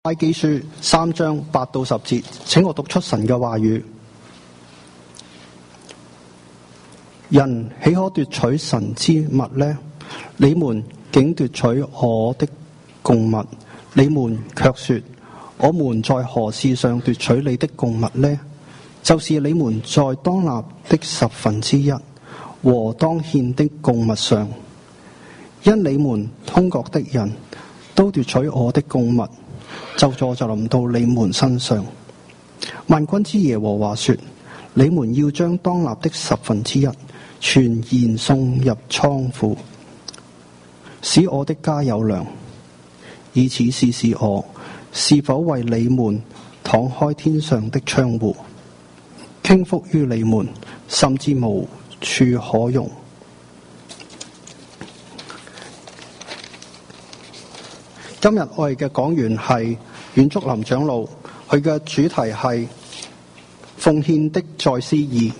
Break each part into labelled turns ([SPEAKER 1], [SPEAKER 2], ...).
[SPEAKER 1] 拉基書3章8到10節，請我讀出神嘅話語。人豈可奪取神之物呢？你們竟奪取我的供物，你們卻說：我們在何事上奪取你的供物呢？就是你們在當納的1/10和當獻的供物上，因你們通國的人都奪取我的供物，咒詛就臨到你們身上。萬軍之耶和華說：你們要將當納的1/10全然送入倉庫，使我的家有糧，以此試試我是否為你們敞開天上的窗戶，傾福於你們，甚至無處可容。今日我哋嘅講員係阮竹林長老，佢嘅主題係奉獻的再思義。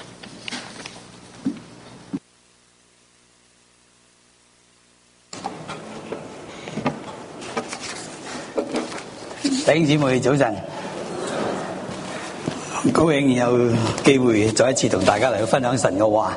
[SPEAKER 2] 弟兄姊妹早晨，高興有機會再一次同大家嚟到分享神嘅話。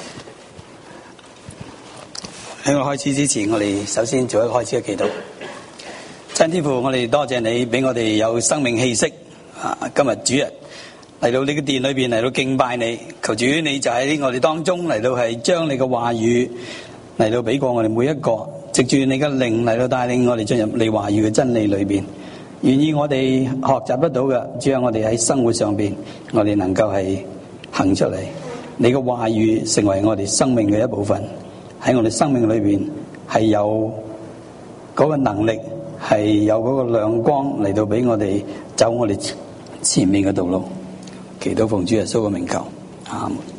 [SPEAKER 2] 喺我開始之前，我哋首先做一個開始嘅祈禱。親天父，我哋多謝你俾我哋有生命氣息今日主日嚟到呢個殿裏邊嚟到敬拜你，求主你就喺我哋當中嚟到係將你嘅話語嚟到俾過我哋每一個，藉住你嘅靈嚟到帶領我哋進入你話語嘅真理裏邊。願意我哋學習得到嘅，只有我哋喺生活上邊，我哋能夠係行出嚟。你嘅話語成為我哋生命嘅一部分，喺我哋生命裏邊係有嗰個能力，係有嗰個亮光嚟到俾我哋走我哋前面嘅道路。祈禱奉主耶穌嘅名求，阿門。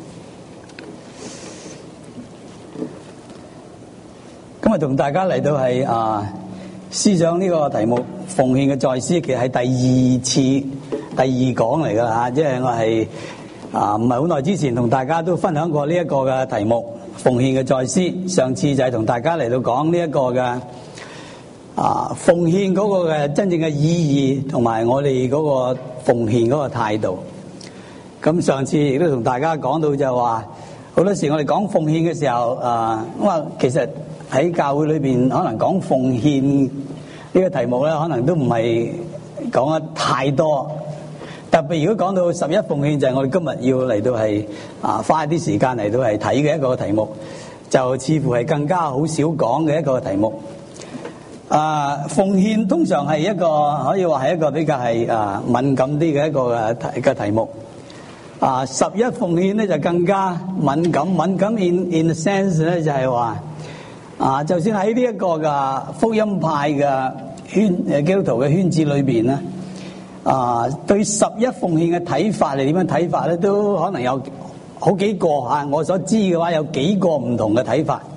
[SPEAKER 2] 今日同大家嚟到係思想呢個題目奉獻嘅再思，其實係第二講嚟噶啦，即係我係唔係好耐之前同大家都分享過呢一個嘅題目奉獻嘅再思。上次就係同大家嚟到講呢一個嘅奉獻嗰個嘅真正嘅意義，同埋我哋嗰個奉獻嗰個態度。咁上次亦都同大家講到就話，好多時我哋講奉獻嘅時候，咁啊其實喺教會裏邊可能講奉獻呢個題目咧，可能都唔係講得太多。特別如果講到11奉獻，就係我哋今日要嚟到係花一啲時間嚟到係睇嘅一個題目，就似乎係更加好少講嘅一個題目。奉獻通常係一個可以話係一個比較係敏感啲嘅一個嘅題目。11奉獻咧就更加敏感 in the sense 咧就係話就算喺呢一個嘅福音派嘅基督徒嘅圈子裏邊咧，對11奉獻嘅睇法係點樣睇法咧，都可能有好幾個我所知嘅話有幾個唔同嘅睇法。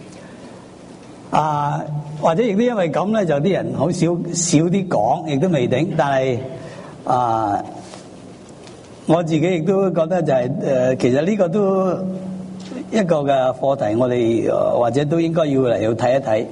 [SPEAKER 2] 或者亦都因為咁咧，就啲人好少啲講，亦都未定。但係我自己亦都覺得就係其實呢個都一個嘅課題，我哋或者都應該要嚟要睇一睇。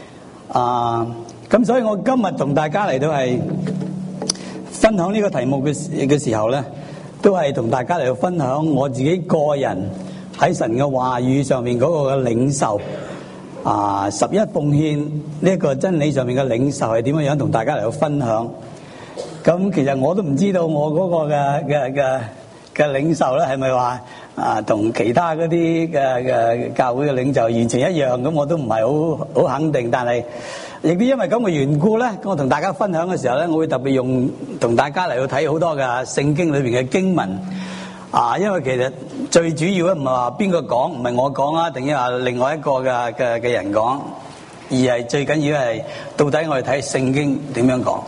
[SPEAKER 2] 咁所以我今日同大家嚟到係分享呢個題目嘅時候咧，都係同大家嚟到分享我自己個人喺神嘅話語上面嗰個嘅領受。11奉獻呢一個真理上面嘅領受係點樣，同大家嚟到分享。咁其實我都唔知道我嗰個嘅領受咧係咪話同其他嗰啲嘅教會嘅領袖完全一樣，咁我都唔係好肯定。但係亦都因為咁嘅緣故咧，我同大家分享嘅時候咧，我會特別同大家嚟到睇好多嘅聖經裏邊嘅經文。因為其實最主要咧唔係話邊個講，唔係我講定係話另外一個嘅人講，而係最緊要係到底我哋睇聖經點樣講。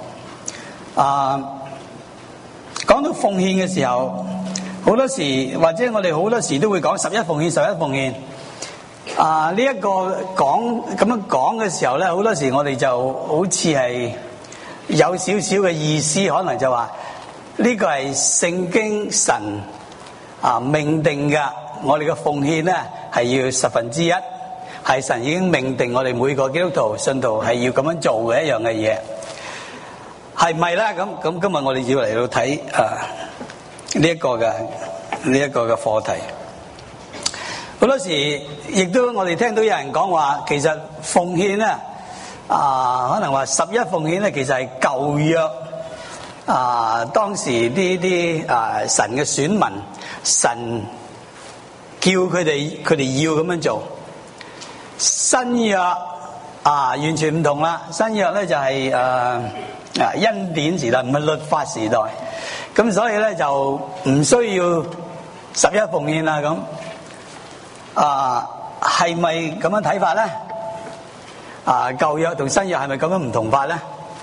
[SPEAKER 2] 講到奉獻嘅時候，好多時或者我哋好多時都會講11奉獻11奉獻。呢一個咁樣講嘅時候咧，好多時我哋就好似係有少少嘅意思，可能就話呢個係聖經神命定嘅，我哋嘅奉獻咧係要1/10，係神已經命定我哋每個基督徒信徒係要咁樣做嘅一樣嘅嘢。 係咪咧？咁今日我哋要嚟到睇呢一個嘅課題。好多時亦都我哋聽到有人講話，其實奉獻咧可能話十一奉獻咧，其實係舊約當時啲神嘅選民，神叫佢哋要咁樣做。新約完全唔同啦，新約咧就係恩典時代，唔係律法時代，咁所以咧就唔需要十一奉獻啦。咁係咪咁樣睇法咧？舊約同新約係咪咁樣唔同法咧？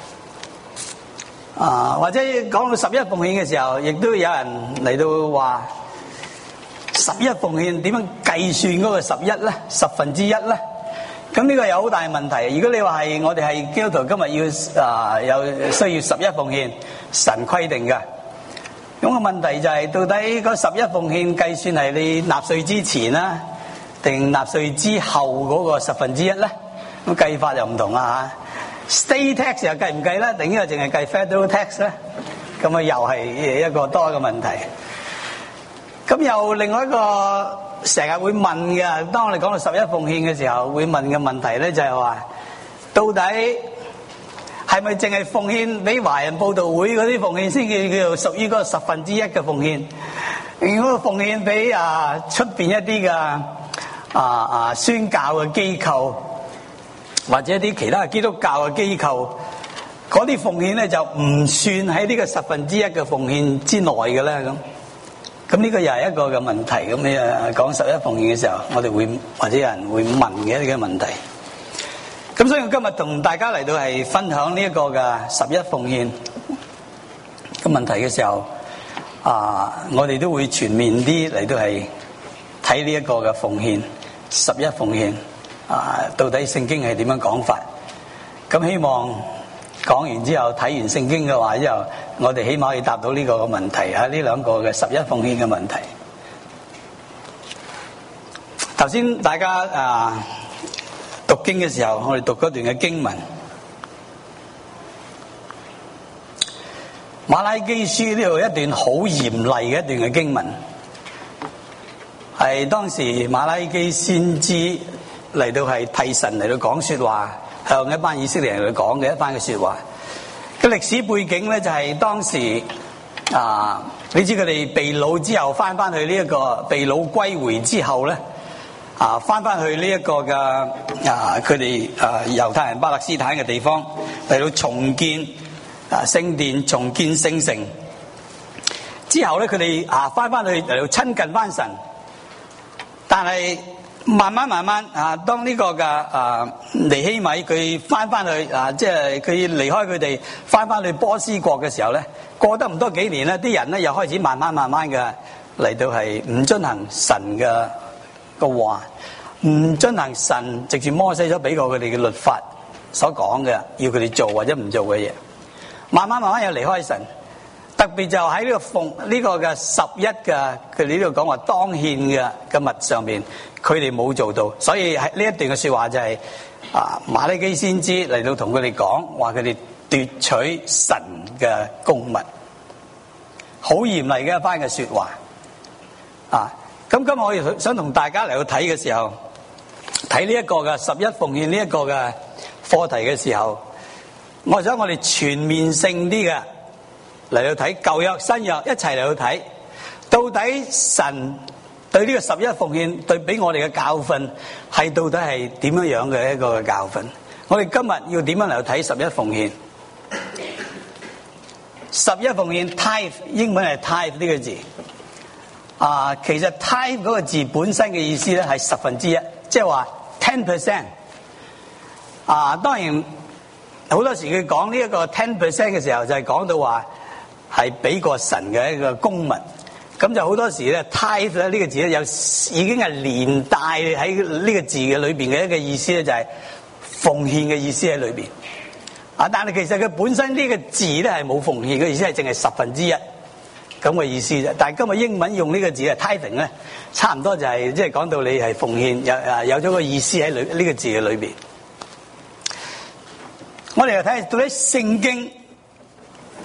[SPEAKER 2] 或者講到十一奉獻嘅時候，亦都有人嚟到話十一奉獻點樣計算嗰個十一咧？十分之一咧？咁呢個有好大問題。如果你話係我哋係基督徒，今日要有需要十一奉獻，神規定嘅。咁個問題就係到底嗰十一奉獻計算係你納稅之前啦，定納稅之後嗰個十分之一咧？咁計法又唔同啦嚇。State tax 又計唔計咧？定呢個淨係計 federal tax 咧？咁啊又係一個多嘅問題。咁又另外一個成日會問嘅，當我哋講到十一奉獻嘅時候，會問嘅問題咧就係話，到底係咪淨係奉獻俾華人佈道會嗰啲奉獻先叫做屬於嗰個十分之一嘅奉獻？如果奉獻俾出邊一啲嘅宣教嘅機構，或者一啲其他嘅基督教嘅機構，嗰啲奉獻咧就唔算喺呢個十分之一嘅奉獻之內嘅咧咁。咁呢個又係一個嘅問題。咁你講十一奉獻嘅時候，我哋會或者有人會問嘅一啲嘅問題。咁所以我今日同大家嚟到係分享呢一個嘅十一奉獻嘅問題嘅時候，我哋都會全面啲嚟到係睇呢一個嘅奉獻，十一奉獻到底聖經係點樣講法？咁希望講完之後，睇完聖經嘅話之後，我哋起碼可以答到呢個嘅問題呢兩個嘅十一奉獻嘅問題。頭先大家讀經嘅時候，我哋讀嗰段嘅經文，馬拉基書呢度一段好嚴厲嘅一段嘅經文，係當時馬拉基先知嚟到係替神嚟到講說話，向一班以色列人嚟講嘅一番嘅說話。個歷史背景咧就係當時你知佢哋被擄之後翻去呢一個被擄歸回之後咧，翻去呢一個嘅佢哋猶太人巴勒斯坦嘅地方嚟到重建聖殿、重建聖城之後咧，佢哋翻去嚟到親近翻神，但係慢慢當呢個嘅尼希米佢翻去即係佢離開佢哋翻去波斯國嘅時候咧，過得唔多幾年咧，啲人咧又開始慢慢嘅嚟到係唔遵行神嘅話，唔遵行神直接摩西所俾過佢哋嘅律法所講嘅，要佢哋做或者唔做嘅嘢，慢慢又離開神。特別就喺呢個嘅十一嘅佢哋呢度講話當獻嘅物上邊，佢哋冇做到，所以喺呢一段嘅說話就係馬拉基先知嚟到同佢哋講話，佢哋奪取神嘅供物，好嚴厲嘅一番嘅說話。咁今日我哋想同大家嚟到睇嘅時候，睇呢一個嘅十一奉獻呢一個嘅課題嘅時候，我想我哋全面性啲嘅嚟到睇舊約新約一齊嚟到睇，到底神對呢個十一奉獻對俾我哋嘅教訓係到底係點樣嘅一個教訓？我哋今日要點樣嚟到睇十一奉獻？十一奉獻 tithe 英文係 tithe 呢個字，其實 tithe 嗰個字本身嘅意思咧係十分之一，即係話 10%。當然好多時佢講呢一個 10% 嘅時候，就係講到話係俾過神嘅一個供物。咁就好多時咧 tithe 咧呢個字咧有已經係連帶喺呢個字嘅裏邊嘅一個意思咧，就係奉獻嘅意思喺裏邊。但係其實佢本身呢個字咧係冇奉獻嘅意思，係淨係十分之一咁嘅意思啫。但係今日英文用呢個字係 tithing 咧，差唔多就係即係講到你係奉獻，有咗個意思喺呢個字嘅裏邊。我哋又睇到啲聖經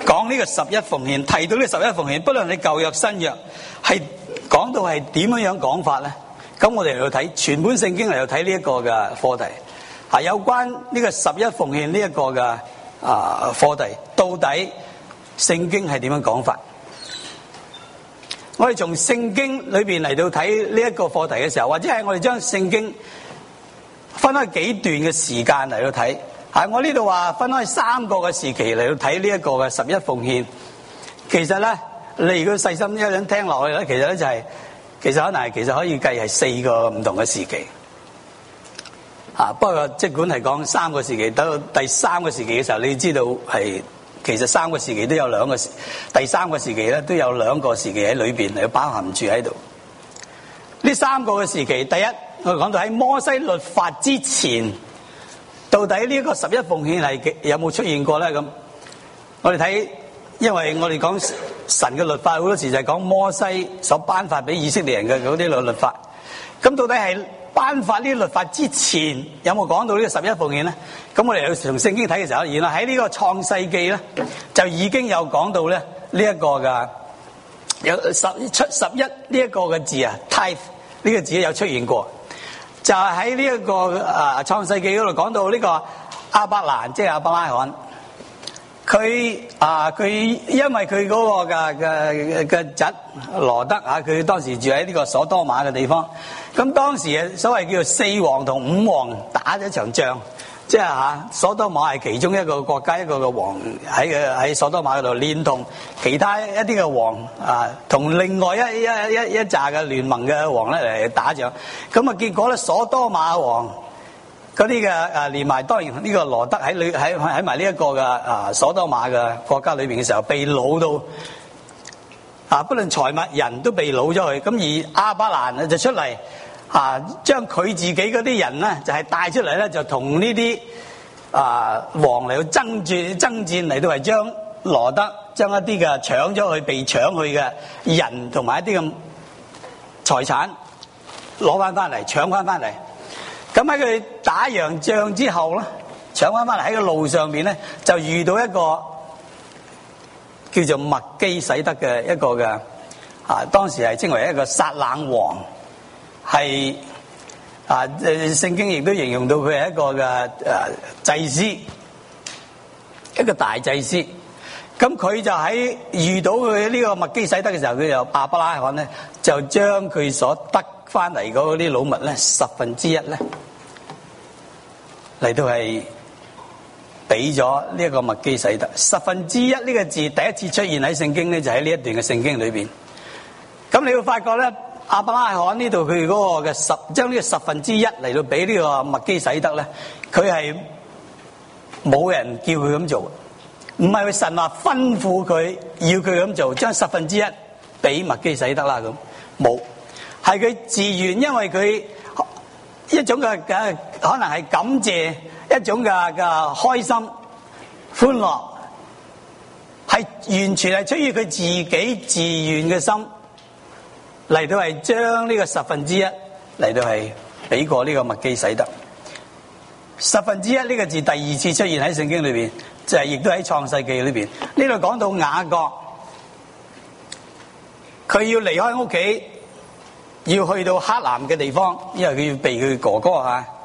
[SPEAKER 2] 講呢個十一奉獻，提到呢個十一奉獻，不論你舊約新約，係講到係點樣講法咧？咁我哋嚟到睇全本聖經嚟到睇呢一個嘅課題，有關呢個十一奉獻呢一個嘅課題，到底聖經係點樣講法？我哋從聖經裏邊嚟到睇呢一個課題嘅時候，或者係我哋將聖經分開幾段嘅時間嚟到睇。我呢度話分開3個嘅時期嚟到睇呢一個嘅十一奉獻。其實咧，你如果細心一陣聽落去咧，其實咧就係、其實可以計係4個唔同嘅時期。不過即管係講3個時期，到第3個時期嘅時候，你知道係其實3個時期都有2個時，第3個時期咧都有2個時期喺裏邊嚟包含住喺度。呢3個嘅時期，第一我哋講到喺摩西律法之前，到底呢個十一奉獻係有冇出現過咧？咁我哋睇，因為我哋講神嘅律法好多時就係講摩西所頒發俾以色列人嘅嗰啲律法。咁到底係頒發呢啲律法之前有冇講到呢個十一奉獻咧？咁我哋從聖經睇嘅時候，原來喺呢個創世記咧就已經有講到咧呢一個嘅有11呢一個嘅字啊 ，tithe 呢個字有出現過。就係喺呢一個創世記嗰度講到呢個亞伯蘭，即係亞伯拉罕，佢因為佢嗰個嘅侄羅德佢當時住喺呢個所多瑪嘅地方，咁當時所謂叫做4王同5王打咗一場仗，即係所多瑪係其中一個國家一個嘅王喺所多瑪嗰度，連同其他一啲嘅王同另外一紮嘅聯盟嘅王咧嚟打仗，咁結果咧所多瑪王嗰啲嘅連埋當然呢個羅德喺埋呢一個嘅所多瑪嘅國家裏邊嘅時候，被擄到不論財物人都被擄咗去，咁而亞伯蘭就出嚟。將佢自己嗰啲人咧，就係帶出嚟咧，就同呢啲王嚟到爭戰嚟到係將羅德將一啲嘅搶咗去被搶去嘅人同埋一啲嘅財產攞翻嚟搶翻嚟。咁喺佢打完仗之後咧，搶翻嚟喺個路上面咧，就遇到一個叫做麥基洗德嘅一個嘅當時係稱為一個撒冷王。係聖經亦都形容到佢係一個嘅祭司，一個大祭司。咁佢就喺遇到佢呢個麥基洗德嘅時候，佢就亞伯拉罕咧就將佢所得翻嚟嗰啲老物咧1/10咧嚟到係俾咗呢一個麥基洗德。1/10呢個字第一次出現喺聖經咧，就喺呢一段嘅聖經裏邊。咁你會發覺咧。亞伯拉罕呢度佢嗰個嘅將呢個1/10嚟到俾呢個麥基洗德咧，佢係冇人叫佢咁做，唔係佢神話吩咐佢要佢咁做，將1/10俾麥基洗德啦咁，冇，係佢自願，因為佢一種嘅可能係感謝，一種嘅開心歡樂，係完全係出於佢自己自願嘅心。嚟到係將呢個1/10嚟到係俾過呢個麥基洗德。1/10呢個字第2次出現喺聖經裏邊，就係亦都喺創世記裏邊。呢度講到雅各，佢要離開屋企，要去到黑南嘅地方，因為佢要避佢哥哥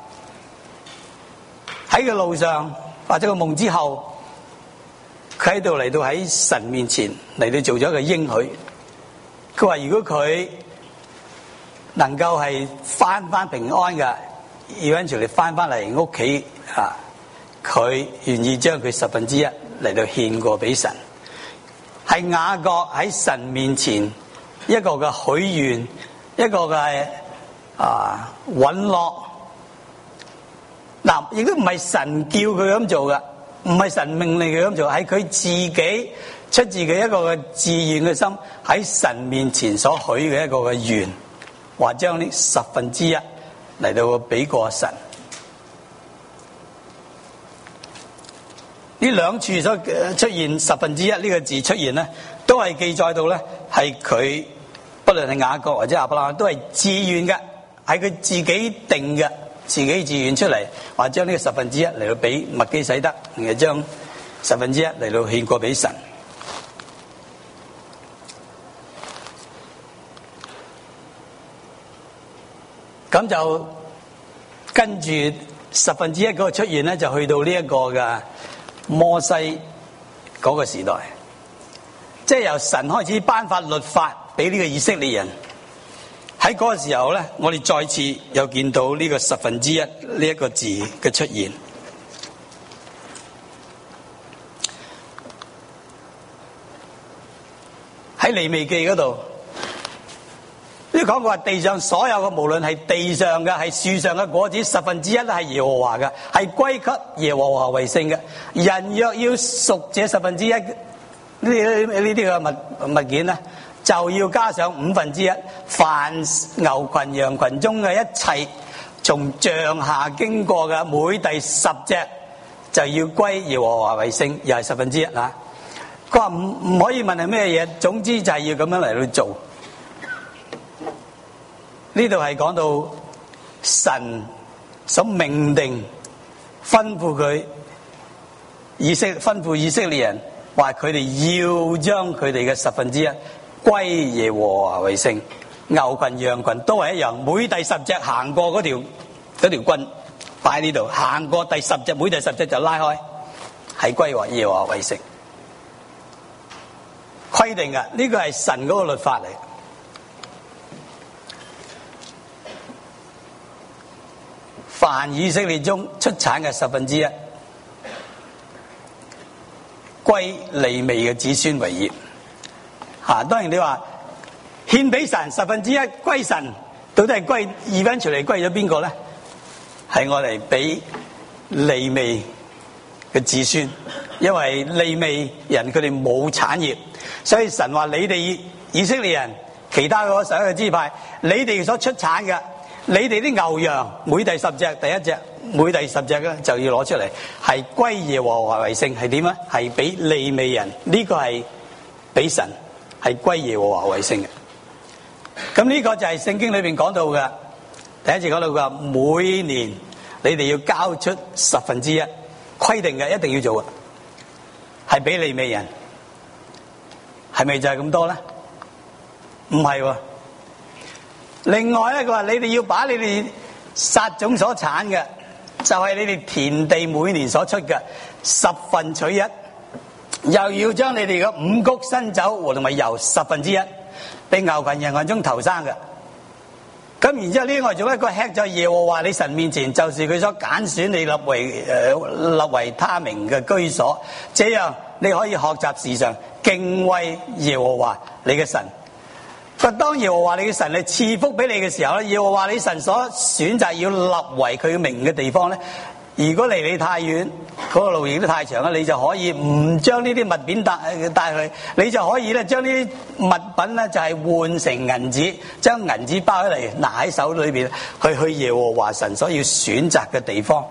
[SPEAKER 2] 喺個路上或者個夢之後，佢喺度嚟到喺神面前嚟到做咗一個應許。佢話：如果佢能夠係翻平安嘅，eventually翻嚟屋企佢願意將佢1/10嚟到獻過俾神。係雅各喺神面前一個嘅許願，一個嘅允諾。嗱，亦都唔係神叫佢咁做嘅，唔係神命令佢咁做，係佢自己。出自佢一個嘅自願嘅心，喺神面前所許嘅一個嘅願，話將呢1/10嚟到俾過神。呢兩處所出現1/10呢個字出現咧，都係記載到咧係佢，不論係雅各或者亞伯拉罕，都係自願嘅，係佢自己定嘅，自己自願出嚟，話將呢個1/10嚟到俾麥基洗德，然後將1/10嚟到獻過俾神。 咁就跟住1/10嗰個出現咧，就去到呢一個嘅摩西嗰個時代，即係由神開始頒發律法俾呢個以色列人。喺嗰個時候咧，我哋再次又見到呢個1/10呢一個字嘅出現。喺利未記嗰度，呢講過話地上所有嘅，無論係地上嘅、係樹上嘅果子，1/10係耶和華嘅，係歸給耶和華為聖嘅。人若要贖這1/10呢啲嘅物件咧，就要加上1/5。凡牛群、羊群中嘅一切從杖下經過嘅，每第10隻就要歸耶和華為聖，又係1/10啊！佢話唔可以問係咩嘢，總之就係要咁樣嚟去做。呢度係講到神所命定、吩咐以色列人，話佢哋要將佢哋嘅1/10歸耶和華為聖。牛群、羊群都係一樣，每第10隻行過嗰條棍擺喺呢度，行過第10隻，每第10隻就拉開，係歸耶和華為聖。規定嘅，呢個係神嗰個律法嚟。凡以色列中出產嘅1/10，歸利未嘅子孫為業。當然你話獻俾神1/10歸神，到底係歸二分出嚟歸咗邊個咧？係我哋俾利未嘅子孫，因為利未人佢哋冇產業。所以神話你哋以色列人，其他嗰11個支派，你哋所出產嘅，你哋啲牛羊每第10隻，第一隻每第10隻咧就要攞出嚟，係歸耶和華為聖。係點啊？係俾利未人，呢個係俾神，係歸耶和華為聖嘅。咁呢個就係聖經裏邊講到嘅，第一節講到嘅，每年你哋要交出1/10，規定嘅，一定要做嘅，係俾利未人。係咪就係咁多咧？唔係喎。另外咧，佢話你哋要把你哋撒種所產嘅，就係你哋田地每年所出嘅10分取1，又要將你哋嘅五穀新酒和同埋油1/10，俾牛群、羊群中頭生嘅。咁然之後呢，我做一個吃在耶和華你神面前，就是佢所揀選你立為他名嘅居所，這樣你可以學習時常敬畏耶和華你嘅神。當耶和華你嘅神係賜福俾你嘅時候咧，耶和華你神所選擇要立為佢名嘅地方咧，如果離你太遠，嗰個路亦都太長啦，你就可以唔將呢啲物品帶去，你就可以咧將呢啲物品咧就係換成銀紙，將銀紙包起嚟拿喺手裏邊去耶和華神所要選擇嘅地方。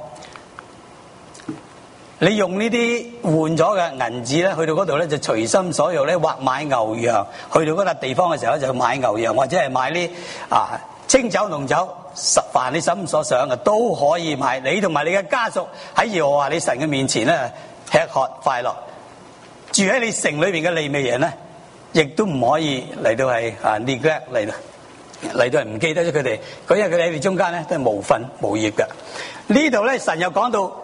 [SPEAKER 2] 你用呢啲換咗嘅銀紙咧，去到嗰度咧就隨心所欲咧，或買牛羊，去到嗰笪地方嘅時候就買牛羊，或者係買啲清酒濃酒，凡你心所想嘅都可以買。你同埋你嘅家屬喺耶和華你神嘅面前咧吃喝快樂。住喺你城裏邊嘅利未人咧，亦都唔可以嚟到係neglect 嚟到係唔記得咗佢哋，因為佢哋喺你中間咧都係無份無業嘅。呢度咧神又講到，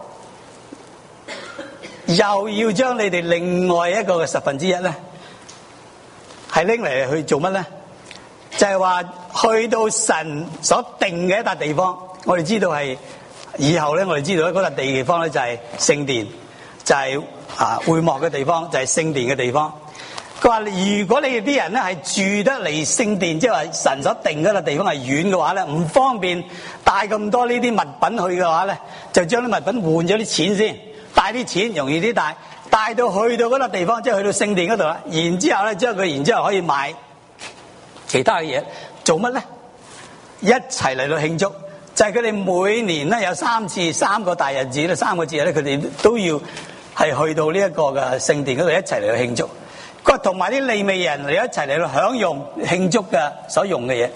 [SPEAKER 2] 又要將你哋另外一個嘅1/10咧，係拎嚟去做乜咧？就係話去到神所定嘅一笪地方，我哋知道係以後咧，我哋知道咧嗰笪地方咧就係聖殿，就係會幕嘅地方，就係聖殿嘅地方。佢話如果你哋啲人咧係住得離聖殿，即係話神所定嗰笪地方係遠嘅話咧，唔方便帶咁多呢啲物品去嘅話咧，就將啲物品換咗啲錢先。帶啲錢容易啲帶到去到嗰笪地方，即係去到聖殿嗰度啦。然之後咧，然之後可以買其他嘅嘢，做乜咧？一齊嚟到慶祝，就係佢哋每年咧有3個大日子咧，3個節日咧，佢哋都要係去到呢一個嘅聖殿嗰度一齊嚟到慶祝。佢話同埋啲利未人嚟一齊嚟到享用慶祝嘅所用嘅嘢。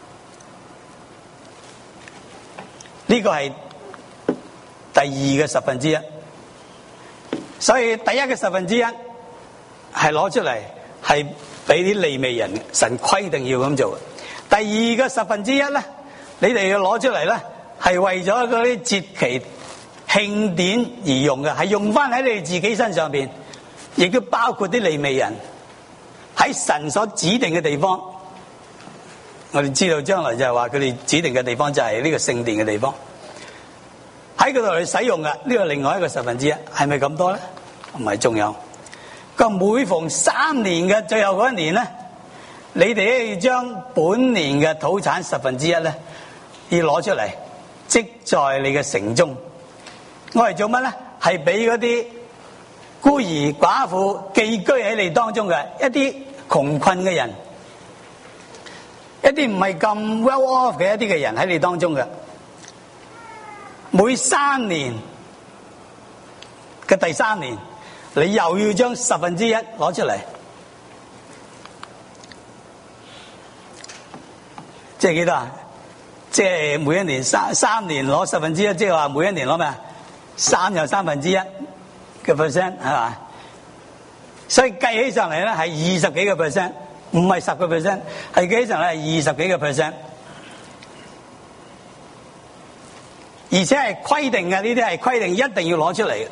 [SPEAKER 2] 呢個係第二嘅1/10。所以第一嘅1/10係攞出嚟，係俾啲利未人，神規定要咁做。第二嘅1/10咧， 你哋要攞出嚟咧，係為咗嗰啲節期慶典而用嘅，係用翻喺你哋自己身上邊，亦都包括啲利未人喺神所指定嘅地方。我哋知道將來就係話佢哋指定嘅地方就係呢個聖殿嘅地方，喺嗰度去使用嘅，呢個另外一個1/10，係咪咁多咧？唔係，仲有個每逢3年嘅最後嗰一年咧，你哋咧要將本年嘅土產1/10咧，要攞出嚟積在你嘅城中。我係做乜咧？係俾嗰啲孤兒寡婦寄居喺你當中嘅一啲窮困嘅人，一啲唔係咁 well off 嘅一啲嘅人喺你當中嘅。每3年嘅第3年，你又要將1/10攞出嚟，即係幾多啊？即係每一年三年攞1/10，即係話每一年攞咩啊？3又1/3嘅 percent 係嘛？所以計起上嚟咧係20幾個 percent， 唔係10個 percent， 係計起上嚟係20幾個 percent， 而且係規定嘅，呢啲係規定一定要攞出嚟嘅。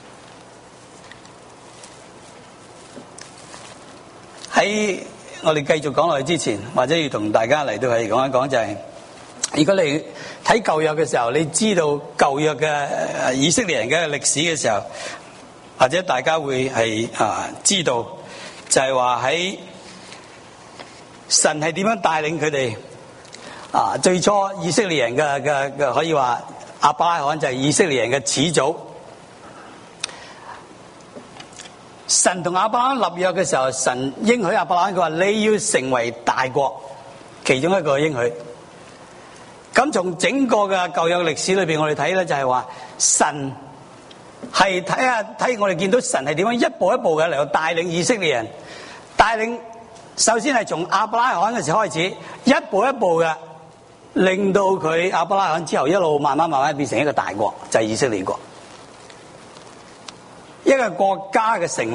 [SPEAKER 2] 喺我哋繼續講落去之前，或者要同大家嚟到係講一講，就係如果你睇舊約嘅時候，你知道舊約嘅以色列人嘅歷史嘅時候，或者大家會係知道，就係話喺神係點樣帶領佢哋最初以色列人嘅可以話亞伯拉罕就係以色列人嘅始祖。神同亞伯拉罕立約嘅時候，神應許亞伯拉罕，佢話你要成為大國，其中一個應許。咁從整個嘅舊約歷史裏邊，我哋睇咧就係話神係睇我哋見到神係點樣一步一步嘅嚟到帶領以色列人，帶領首先係從亞伯拉罕嘅時候開始，一步一步嘅令到佢亞伯拉罕之後一路慢慢變成一個大國，就係以色列國。一個國家嘅成立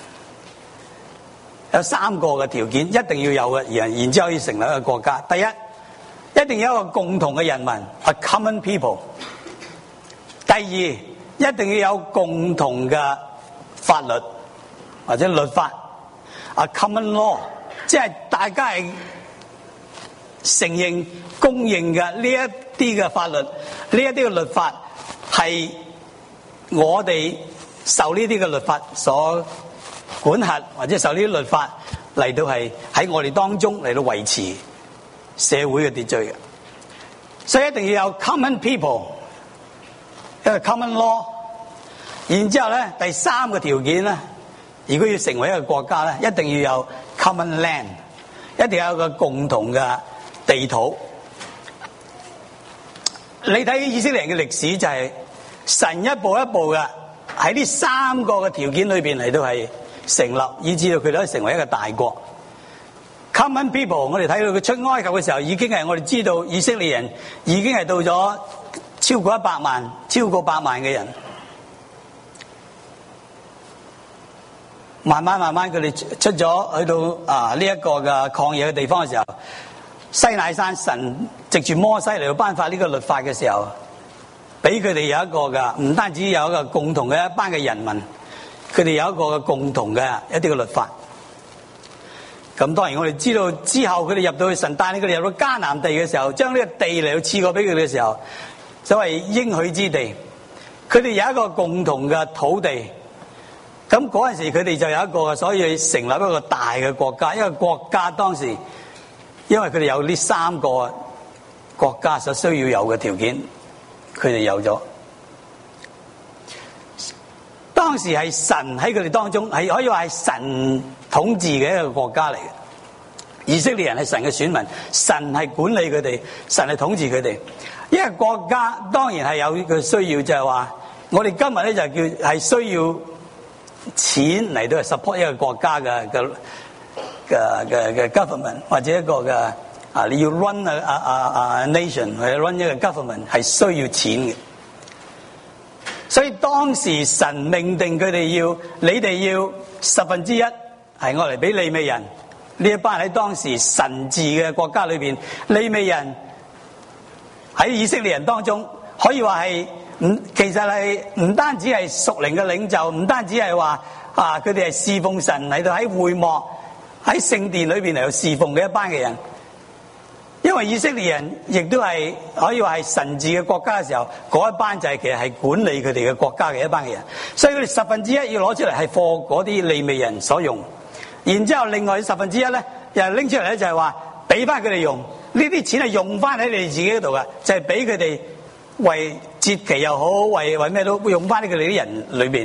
[SPEAKER 2] 有3個嘅條件，一定要有嘅，然之後可以成立一個國家。第一，一定要有一個共同嘅人民 ，a common people。第二，一定要有共同嘅法律或者律法 ，a common law， 即係大家係承認、公認嘅呢一啲嘅法律，呢一啲嘅律法係我哋受呢啲嘅律法所管轄，或者受呢啲律法嚟到係喺我哋當中嚟到維持社會嘅秩序嘅，所以一定要有 common people， 一個 common law。然之後咧，第3個條件咧，如果要成為一個國家咧，一定要有 common land， 一定要有一個共同嘅地土。你睇以色列人嘅歷史就係神一步一步嘅喺呢3個嘅條件裏邊嚟到係成立，以至到佢哋可以成為一個大國。Common people， 我哋睇到佢出埃及嘅時候，已經係我哋知道以色列人已經係到咗超過100萬、超過100萬嘅人。慢慢佢哋出咗去到呢一個嘅曠野嘅地方嘅時候，西乃山神藉住摩西嚟到頒發呢個律法嘅時候，俾佢哋有一個嘅，唔單止有一個共同嘅一班嘅人民，佢哋有一個嘅共同嘅一啲嘅律法。咁當然我哋知道之後佢哋入到去神帶領佢哋入到迦南地嘅時候，將呢個地嚟到賜過俾佢哋嘅時候，所謂應許之地，佢哋有一個共同嘅土地。咁嗰陣時佢哋就有一個，所以成立一個大嘅國家。一個國家當時，因為佢哋有呢3個國家所需要有嘅條件，佢哋有咗。當時係神喺佢哋當中，係可以話係神統治嘅一個國家嚟嘅。以色列人係神嘅選民，神係管理佢哋，神係統治佢哋。一個國家當然係有佢需要，就係話我哋今日咧就叫係需要錢嚟到 support 一個國家嘅 government， 或者一個嘅你要 run a nation 或者 run 一個 government 係需要錢嘅。所以當時神命定佢哋你哋要1/10係我嚟俾利未人，呢一班喺當時神治嘅國家裏邊，利未人喺以色列人當中，可以話係其實係唔單止係屬靈嘅領袖，唔單止係話佢哋係侍奉神嚟到喺會幕喺聖殿裏邊嚟到侍奉嘅一班嘅人。因為以色列人亦都係可以話係神治嘅國家嘅時候，嗰一班就係其實係管理佢哋嘅國家嘅一班嘅人，所以佢哋1/10要攞出嚟係貨嗰啲利未人所用，然之後另外1/10咧又拎出嚟咧就係話俾翻佢哋用，呢啲錢係用翻喺你哋自己嗰度嘅，就係俾佢哋為節期又好，為咩都用翻喺佢哋啲人裏邊，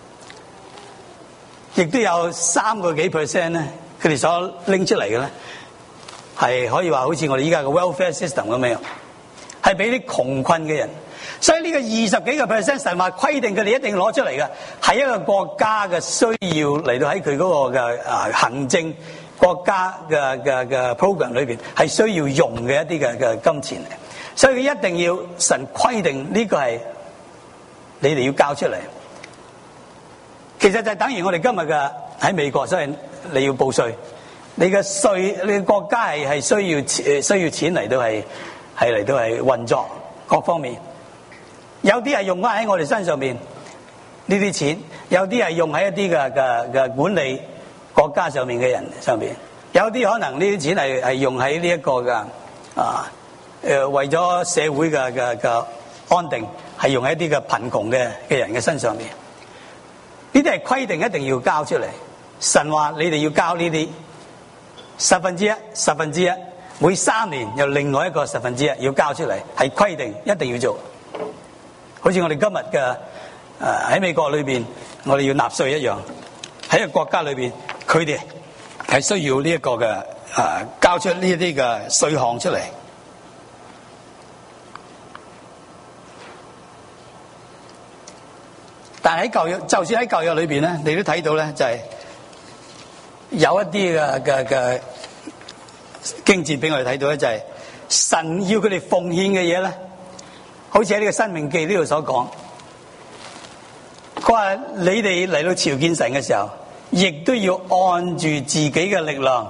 [SPEAKER 2] 亦都有3個幾%咧，佢哋所拎出嚟嘅咧。係可以話好似我哋依家嘅 welfare system 咁樣，係俾啲窮困嘅人。所以呢個20幾個%神話規定佢哋一定攞出嚟嘅，係一個國家嘅需要嚟到喺佢嗰個嘅行政國家嘅 program 裏邊係需要用嘅一啲嘅金錢嚟。所以佢一定要神規定呢個係你哋要交出嚟。其實就等於我哋今日嘅喺美國，所以你要報稅。你嘅稅，你嘅國家係需要錢嚟到係嚟到係運作各方面。有啲係用翻喺我哋身上邊呢啲錢，有啲係用喺一啲嘅管理國家上面嘅人上邊，有啲可能呢啲錢係用喺呢一個嘅為咗社會嘅安定，係用喺一啲嘅貧窮嘅人嘅身上邊。呢啲係規定一定要交出嚟。神話你哋要交呢啲。1/10，每3年又另外一個1/10要交出嚟，係規定一定要做。好似我哋今日嘅喺美國裏邊，我哋要納稅一樣，喺一個國家裏邊，佢哋係需要呢一個嘅交出呢一啲嘅稅項出嚟。但係喺舊約，就算喺舊約裏邊咧，你都睇到咧，就係有一啲嘅經節俾我哋睇到咧，就係神要佢哋奉獻嘅嘢咧，好似喺呢個申命記呢度所講，佢話你哋嚟到朝見神嘅時候，亦都要按住自己嘅力量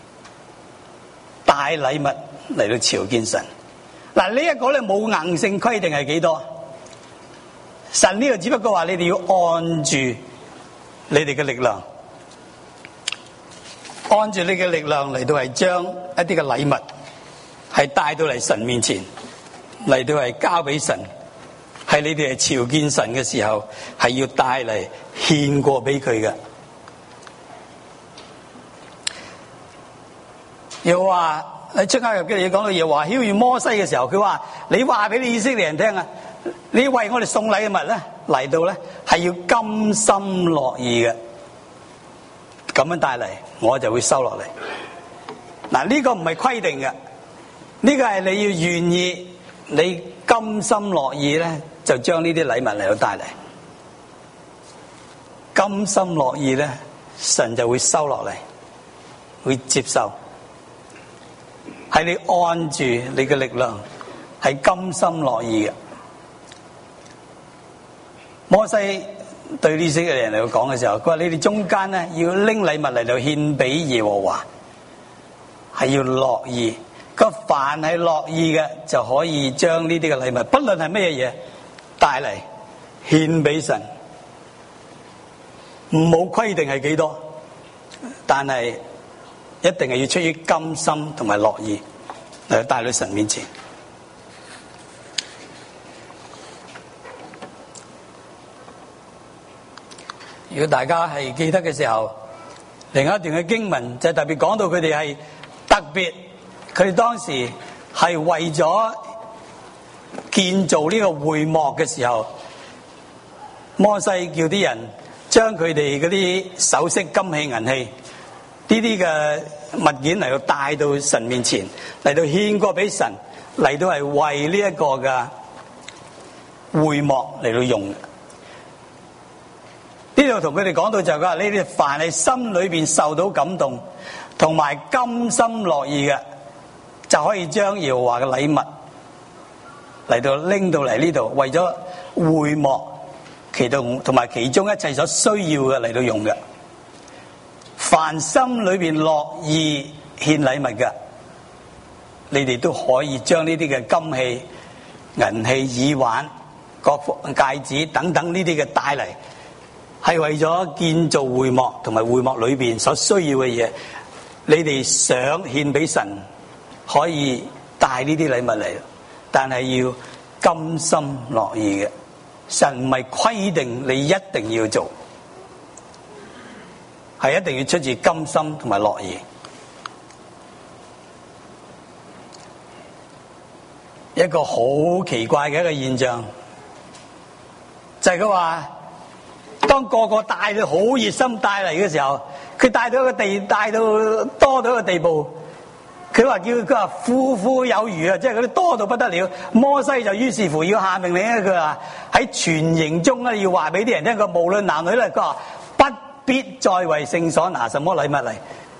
[SPEAKER 2] 帶禮物嚟到朝見神。嗱，呢一個咧冇硬性規定係幾多，神呢個只不過話你哋要按住你哋嘅力量。按住你嘅力量嚟到係將一啲嘅禮物係帶到嚟神面前，嚟到係交俾神，係你哋係朝見神嘅時候係要帶嚟獻過俾佢嘅。又話喺出埃及記嘢講到耶和華曉諭摩西嘅時候，佢話你話俾你以色列人聽啊，你為我哋送禮嘅物咧嚟到咧係要甘心樂意嘅。咁樣帶嚟，我就會收落嚟。嗱，呢個唔係規定嘅，呢個係你要願意，你甘心樂意咧，就將呢啲禮物嚟到帶嚟。甘心樂意咧，神就會收落嚟，會接受。係你按住你嘅力量，係甘心樂意嘅。摩西對呢些嘅人嚟講嘅時候，佢話你哋中間咧要拎禮物嚟到獻俾耶和華，係要樂意。個凡係樂意嘅就可以將呢啲嘅禮物，不論係乜嘢嘢帶嚟獻俾神，冇規定係幾多，但係一定係要出於甘心同埋樂意嚟帶到神面前。如果大家係記得嘅時候，另一段嘅經文就特別講到佢哋係特別，佢哋當時係為咗建造呢個會幕嘅時候，摩西叫啲人將佢哋嗰啲首飾、金器、銀器呢啲嘅物件嚟到帶到神面前，嚟到獻過俾神，嚟到係為呢一個嘅會幕嚟到用。呢度同佢哋講到就係話，你哋凡係心裏邊受到感動，同埋甘心樂意嘅，就可以將耶和華嘅禮物嚟到拎到嚟呢度，為咗會幕其中同埋其中一切所需要嘅嚟到用嘅。凡心裏邊樂意獻禮物嘅，你哋都可以將呢啲嘅金器、 銀器、耳環、各副戒指等等呢啲嘅帶嚟，係為咗建造會幕同埋會幕裏邊所需要嘅嘢。你哋想獻俾神，可以帶呢啲禮物嚟，但係要甘心樂意嘅。神唔係規定你一定要做，係一定要出自甘心同埋樂意。一個好奇怪嘅一個現象，就係佢話，當個個帶到好熱心帶嚟嘅時候，佢帶到多到一個地步，佢話富富有餘啊，即係嗰啲多到不得了。摩西就於是乎要下命令咧，佢話喺全營中咧要話俾啲人聽，佢無論男女咧，佢話不必再為聖所拿什麼禮物嚟。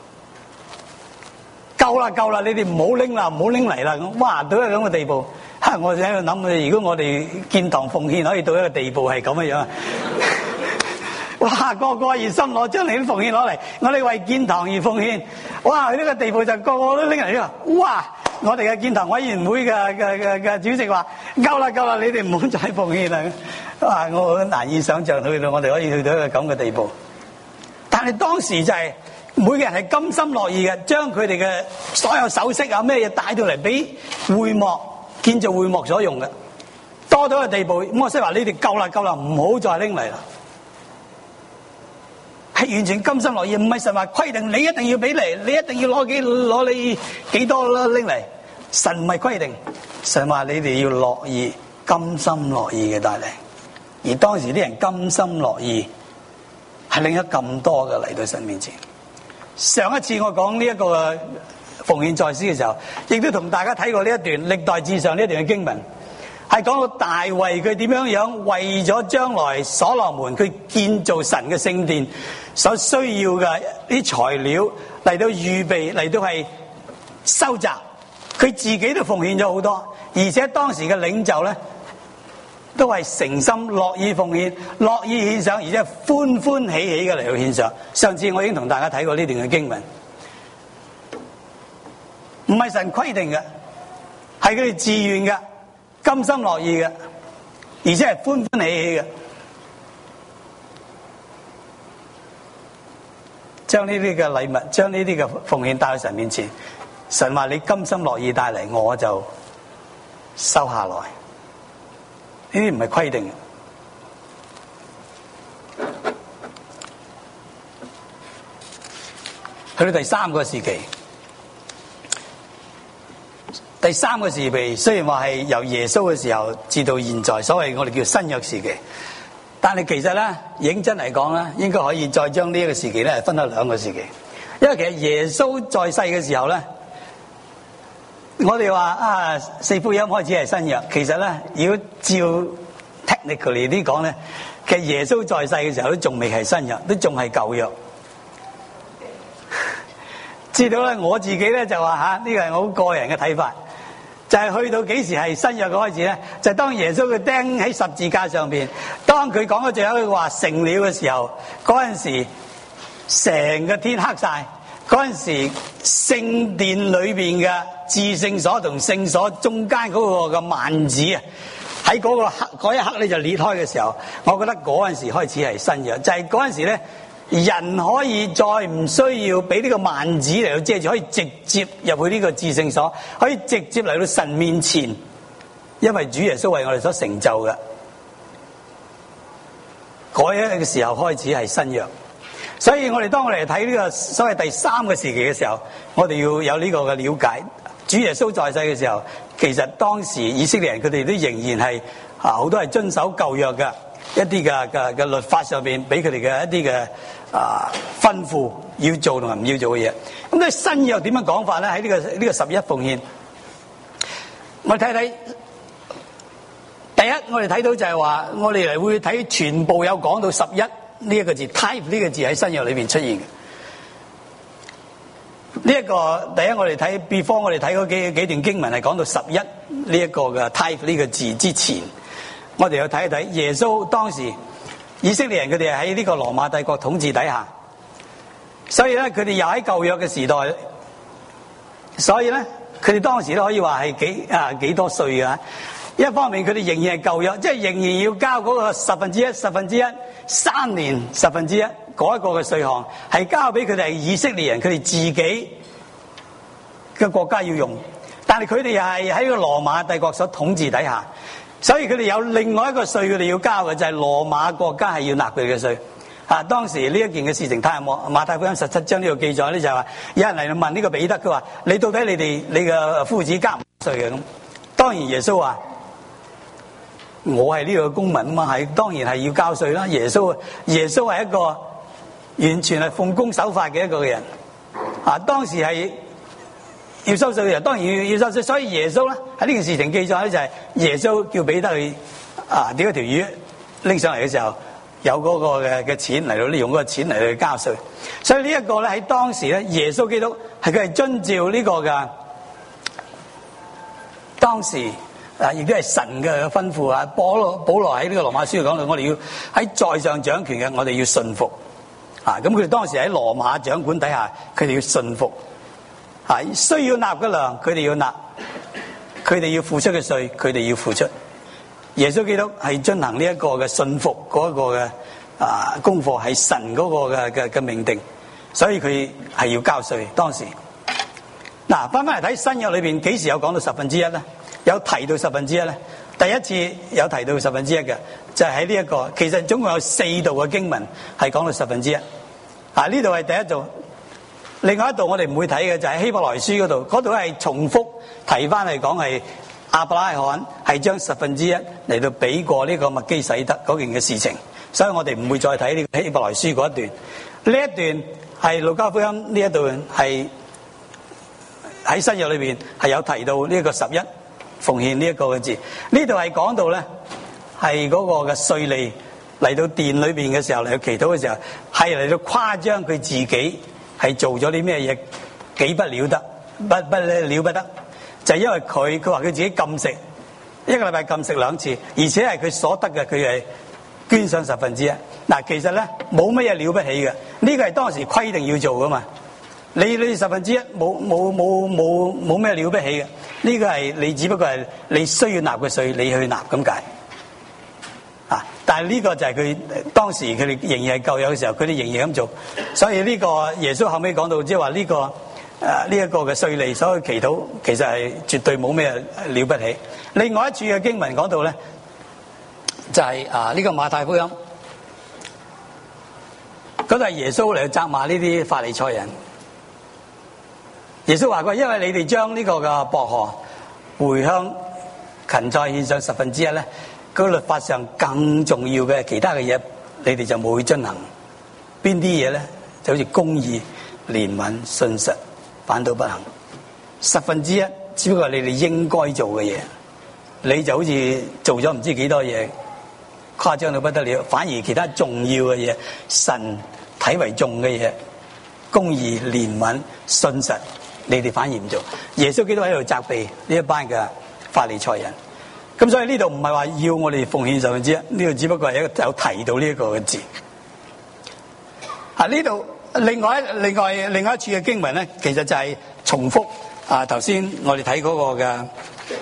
[SPEAKER 2] 夠啦！你哋唔好拎啦，唔好拎嚟啦！哇，到一個咁嘅地步，我就喺度諗，如果我哋建堂奉獻可以到一個地步係咁嘅樣，哇，個個熱心攞將你啲奉獻攞嚟，我哋為建堂而奉獻，哇！呢個地步就個個都拎嚟呢個，哇！我哋嘅建堂委員會嘅主席話：夠啦！你哋唔好再奉獻啦！哇！我好難以想像去到我哋可以去到一個咁嘅地步，但係當時就係。每個人係甘心樂意嘅，將佢哋嘅所有首飾啊咩嘢帶到嚟俾會幕建造會幕所用嘅，多到一個地步。摩西話：你哋夠啦，唔好再拎嚟啦，係完全甘心樂意，唔係神話規定你一定要俾嚟，你一定要攞你幾多啦拎嚟。神唔係規定，神話你哋要樂意、甘心樂意嘅帶嚟。而當時啲人甘心樂意，係拎咗咁多嘅嚟到神面前。上一次我講呢一個奉獻在先嘅時候，亦都同大家睇過呢一段歷代志上呢一段嘅經文，係講到大衛佢點樣為咗將來所羅門佢建造神嘅聖殿所需要嘅啲材料嚟到預備，嚟到係收集，佢自己都奉獻咗好多，而且當時嘅領袖咧都係誠心樂意奉獻、樂意獻上，而且歡歡喜喜嘅嚟到獻上。上次我已經同大家睇過呢段嘅經文，唔係神規定嘅，係佢哋自願嘅、甘心樂意嘅，而且係歡歡喜喜嘅，將呢啲嘅禮物、將呢啲嘅奉獻帶到神面前。神話你甘心樂意帶嚟，我就收下來。呢啲唔係規定嘅。去到第三個時期，第三個時期雖然話係由耶穌嘅時候至到現在，所謂我哋叫新約時期，但係其實咧認真嚟講咧，應該可以再將呢一個時期咧分開兩個時期。因為其實耶穌在世嘅時候咧，我哋話四福音開始係新約，其實咧如果照 technically 啲講咧，其實耶穌在世嘅時候都仲未係新約，都仲係舊約。知道咧，我自己咧就話呢個係我好個人嘅睇法，就係去到幾時係新約嘅開始咧？就係當耶穌佢釘喺十字架上邊，當佢講咗最後一句話成了嘅時候，嗰陣時成個天黑晒，嗰陣時聖殿裏邊嘅至聖所同聖所中間嗰個嘅幔子啊，喺嗰一刻咧就裂開嘅時候，我覺得嗰陣時開始係新約，就係嗰陣時咧，人可以再唔需要俾呢個幔子嚟到遮住，可以直接入去呢個至聖所，可以直接嚟到神面前，因為主耶穌為我哋所成就嘅。嗰一個時候開始係新約，所以當我哋睇呢個所謂第三個時期嘅時候，我哋要有呢個嘅了解。主耶穌在世嘅時候，其實當時以色列人佢哋都仍然係好多係遵守舊約嘅一啲嘅律法上邊俾佢哋嘅一啲嘅吩咐要做同埋唔要做嘅嘢。咁咧新約點樣講法咧？喺呢個十一奉獻，我哋睇睇。第一，我哋睇到就係話，我哋嚟會睇全部有講到十一呢一個字 ，type 呢個字喺新約裏邊出現嘅。呢一個第一，我哋睇 before 我哋睇嗰幾段經文係講到十一呢一個嘅 type 呢個字之前，我哋要睇一睇耶穌當時以色列人佢哋係喺呢個羅馬帝國統治底下，所以咧佢哋又喺舊約嘅時代，所以咧佢哋當時都可以話係幾多歲啊？ 一方面佢哋仍然係舊約，即係仍然要交嗰個1/10，1/10， 3年1/10嗰一個嘅稅項，係交俾佢哋係以色列人，佢哋自己嘅國家要用。但係佢哋又係喺個羅馬帝國所統治底下，所以佢哋有另外一個稅佢哋要交嘅，就係羅馬國家係要納佢嘅稅。當時呢一件嘅事情，睇下馬太福音17章呢度記載咧，就係話有人嚟問呢個彼得，佢話你到底你嘅夫子交唔交稅嘅？咁當然耶穌話我係呢個公民啊嘛，係當然係要交稅啦。耶穌係一個完全係奉公守法嘅一個人，當時係要收稅嘅人，當然要收稅。所以耶穌咧喺呢件事情記載咧，就係耶穌叫彼得去點一條魚拎上嚟嘅時候，有嗰個嘅錢嚟到，用嗰個錢嚟去交稅。所以呢一個咧喺當時咧，耶穌基督係佢係遵照呢個嘅當時亦都係神嘅吩咐啊。保羅喺呢個羅馬書講到，我哋要喺在上掌權嘅，我哋要順服咁佢哋當時喺羅馬掌管底下，佢哋要順服需要納嘅糧，佢哋要納；佢哋要付出嘅稅，佢哋要付出。耶穌基督係進行呢一個嘅信服嗰個嘅功課，係神嗰個嘅命定，所以佢係要交稅。當時翻嚟睇新約裏邊，幾時有講到1/10咧？有提到1/10咧？第一次有提到1/10嘅，就係喺呢一個。其實總共有4度嘅經文係講到1/10。呢度係第一度。另外一度我哋唔會睇嘅就係希伯來書嗰度，嗰度係重複提翻嚟講係。亞伯拉罕係將1/10嚟到俾過呢個麥基洗德嗰件嘅事情，所以我哋唔會再睇呢個希伯來書嗰一段。呢一段係路加福音呢一段係喺新約裏邊係有提到呢一個11奉獻呢一個嘅字。呢度係講到咧係嗰個嘅稅吏嚟到殿裏邊嘅時候嚟到祈禱嘅時候，係嚟到誇張佢自己係做咗啲咩嘢，幾不了得，不了不得。就係因為佢話佢自己禁食1個禮拜禁食2次，而且係佢所得嘅，佢係捐上1/10。其實咧冇乜嘢了不起嘅，呢個係當時規定要做噶嘛。你1/10冇咩了不起嘅，呢個係你只不過係你需要納嘅稅，你去納咁解。但係呢個就係佢當時佢哋仍然係舊約嘅時候，佢哋仍然咁做。所以呢個耶穌後尾講到，即係話呢個。呢一個嘅稅吏所以祈禱，其實係絕對冇咩了不起。另外一處嘅經文講到咧，就係呢個馬太福音，嗰度係耶穌嚟責罵呢啲法利賽人。耶穌話過，因為你哋將呢個嘅薄荷、茴香、芹菜獻上1/10咧，嗰律法上更重要嘅其他嘅嘢，你哋就冇去遵行。邊啲嘢咧？就好似公義、憐憫、信實。反倒不行，1/10只不過係你哋應該做嘅嘢，你就好似做咗唔知幾多嘢，誇張到不得了。反而其他重要嘅嘢，神睇為重嘅嘢，公義、憐憫、信實，你哋反而唔做。耶穌基督喺度責備呢一班嘅法利賽人。咁所以呢度唔係話要我哋奉獻1/10，呢度只不過係有提到呢一個嘅字。呢度。另外一處嘅經文咧，其實就係重複頭先我哋睇嗰個嘅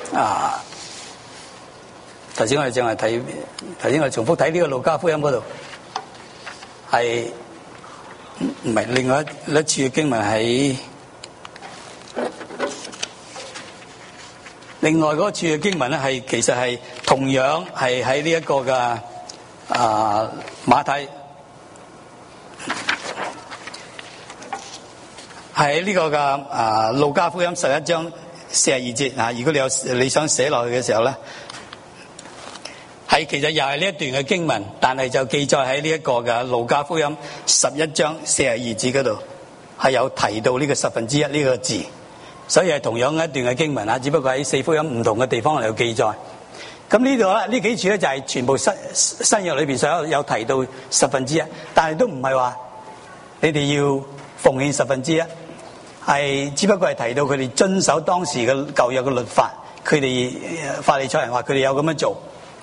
[SPEAKER 2] 頭先我哋淨係睇頭先我哋重複睇呢個路加福音嗰度係唔係另外一處嘅經文喺另外嗰處嘅經文咧係其實係同樣係喺呢一個嘅馬太。喺呢個嘅路加福音11章42節如果你想寫落去嘅時候咧，係其實又係呢一段嘅經文，但係就記載喺呢一個嘅路加福音11章42節嗰度係有提到呢個1/10呢個字，所以係同樣一段嘅經文只不過喺4福音唔同嘅地方嚟到記載。咁呢度咧呢幾處咧就係全部新約裏邊所有提到1/10，但係都唔係話你哋要奉獻1/10。係只不過係提到佢哋遵守當時嘅舊約嘅律法，佢哋法利賽人話佢哋有咁樣做。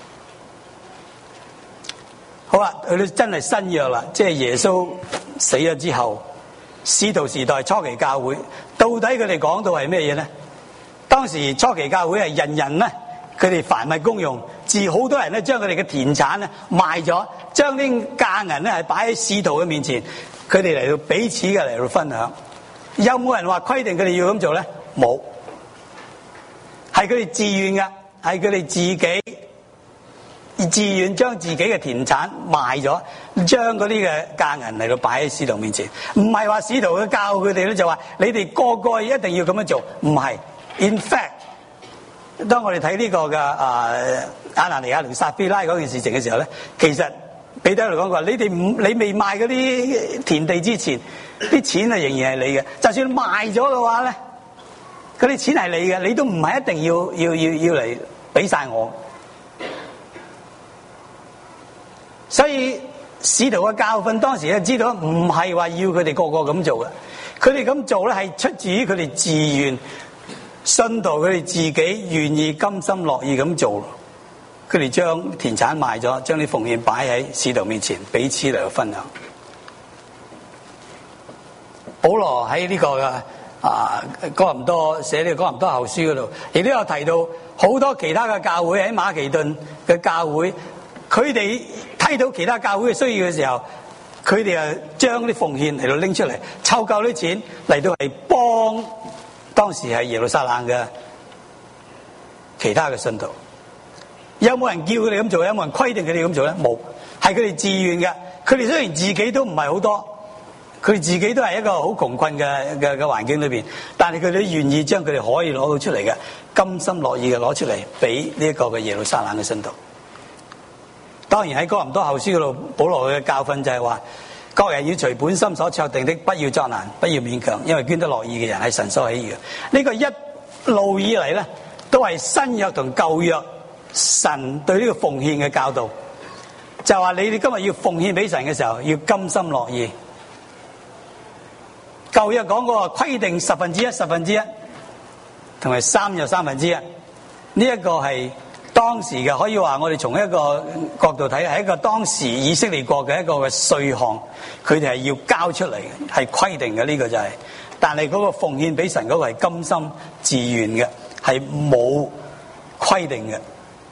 [SPEAKER 2] 好啦，佢哋真係新約啦，即係耶穌死咗之後，使徒時代初期教會，到底佢哋講到係咩嘢咧？當時初期教會係人人咧佢哋凡物公用，自好多人咧將佢哋嘅田產咧賣咗，將啲價銀咧係擺喺使徒嘅面前，佢哋嚟到彼此嘅嚟到分享。有冇人話規定佢哋要咁做咧？冇，係佢哋自願嘅，係佢哋自己自願將自己嘅田產賣咗，將嗰啲嘅價銀嚟到擺喺使徒面前。唔係話使徒嘅教佢哋咧就話你哋個個一定要咁樣做，唔係。In fact， 當我哋睇呢個嘅亞拿尼亞同撒非拉嗰件事情嘅時候咧，其實彼得嚟講話你未賣嗰啲田地之前，啲錢係仍然係你嘅。就算賣咗嘅話咧，嗰啲錢係你嘅，你都唔係一定要嚟俾晒我。所以使徒嘅教訓當時咧知道唔係話要佢哋個個咁做嘅，佢哋咁做咧係出自於佢哋自願，信徒佢哋自己願意甘心樂意咁做，佢哋將田產賣咗，將啲奉獻擺喺使徒面前，彼此嚟分享。保羅喺呢個嘅哥林多寫呢個哥林多後書嗰度，亦都有提到好多其他嘅教會喺馬其頓嘅教會，佢哋睇到其他教會嘅需要嘅時候，佢哋啊將啲奉獻嚟到拎出嚟，湊夠啲錢嚟到係幫當時係耶路撒冷嘅其他嘅信徒。有冇人叫佢哋咁做？有冇人規定佢哋咁做咧？冇，係佢哋自願嘅。佢哋雖然自己都唔係好多，佢哋自己都係一個好窮困嘅環境裏邊，但係佢哋都願意將佢哋可以攞到出嚟嘅，甘心樂意嘅攞出嚟俾呢一個嘅耶路撒冷嘅信徒。當然喺哥林多後書嗰度，保羅嘅教訓就係話，各人要隨本心所確定的，不要作難，不要勉強，因為捐得樂意嘅人係神所喜悅嘅。呢個一路以嚟咧，都係新約同舊約神對呢個奉獻嘅教導，就係話你哋今日要奉獻俾神嘅時候，要甘心樂意。舊約講過規定1/10，同埋3日1/3，呢一個係當時嘅，可以話我哋從一個角度睇，係一個當時以色列國嘅一個嘅稅項，佢哋係要交出嚟嘅，係規定嘅，呢個就係。但係嗰個奉獻俾神嗰個係甘心自願嘅，係冇規定嘅。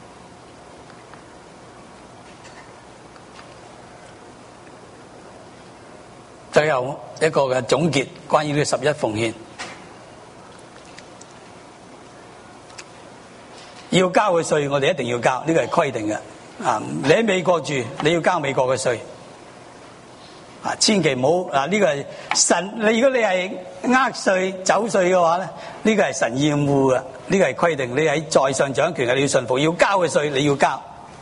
[SPEAKER 2] 最後一個嘅總結，關於呢個11奉獻，要交嘅稅，我哋一定要交，呢個係規定嘅。你喺美國住，你要交美國嘅稅。千祈唔好呢個係神。如果你係稅、走稅嘅話咧，呢個係神厭惡嘅，呢個係規定。你喺在上掌權嘅，你要順服，要交嘅稅你要交。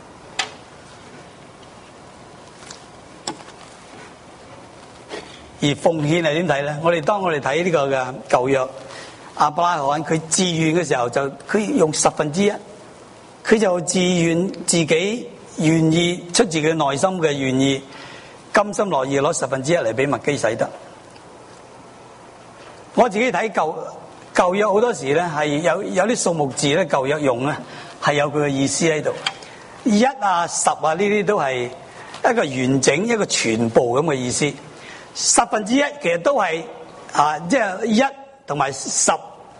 [SPEAKER 2] 而奉獻係點睇咧？當我哋睇呢個嘅舊約，亞伯拉罕佢自願嘅時候就佢用1/10，佢就自願自己願意出自佢內心嘅願意，甘心樂意攞1/10嚟俾麥基洗德。我自己睇舊約好多時咧係有啲數目字咧，舊約用咧係有佢嘅意思喺度。1啊、10啊呢啲都係一個完整一個全部咁嘅意思。1/10其實都係即係1同埋10，1/10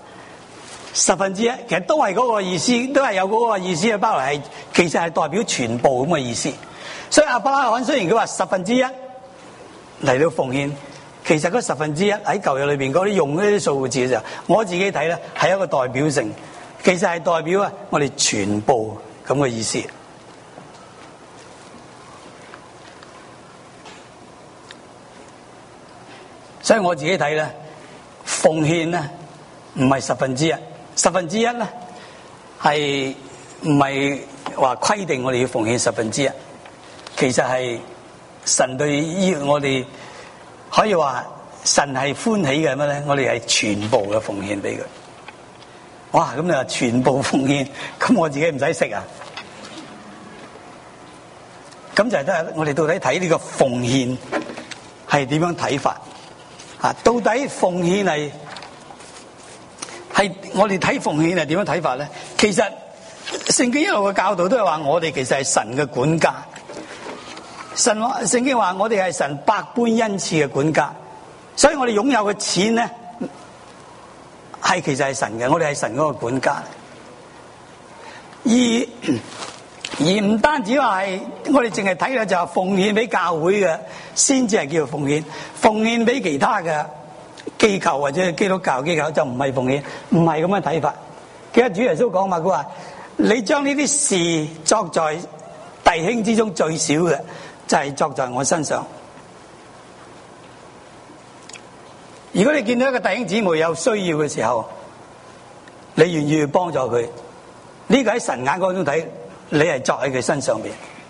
[SPEAKER 2] 其實都係嗰個意思，都係有嗰個意思嘅包圍，係其實係代表全部咁嘅意思。所以亞伯拉罕雖然佢話1/10嚟到奉獻，其實嗰1/10喺舊約裏邊嗰啲用呢啲數字嘅時候，我自己睇咧係一個代表性，其實係代表我哋全部咁嘅意思。所以我自己睇咧，奉獻咧唔係1/10，1/10咧係唔係話規定我哋要奉獻1/10？其實係神對我哋可以話神係歡喜嘅咩咧？我哋係全部嘅奉獻俾佢。哇！咁你話全部奉獻，咁我自己唔使食啊？咁就係得我哋到底睇呢個奉獻係點樣睇法？到底奉獻係我哋睇奉獻係點樣睇法咧？其實聖經一路嘅教導都係話我哋其實係神嘅管家。聖經話我哋係神百般恩賜嘅管家，所以我哋擁有嘅錢咧係其實係神嘅，我哋係神嗰個管家。 而唔單止話係我哋淨係睇嘅就係奉獻俾教會嘅先至係叫做奉獻，奉獻俾其他嘅機構或者基督教機構就唔係奉獻，唔係咁嘅睇法。記得主耶穌講嘛，佢話你將呢啲事作在弟兄之中最少嘅，就係作在我身上。如果你見到一個弟兄姊妹有需要嘅時候，你願意去幫助佢，呢個喺神眼光中睇，你係作喺佢身上邊。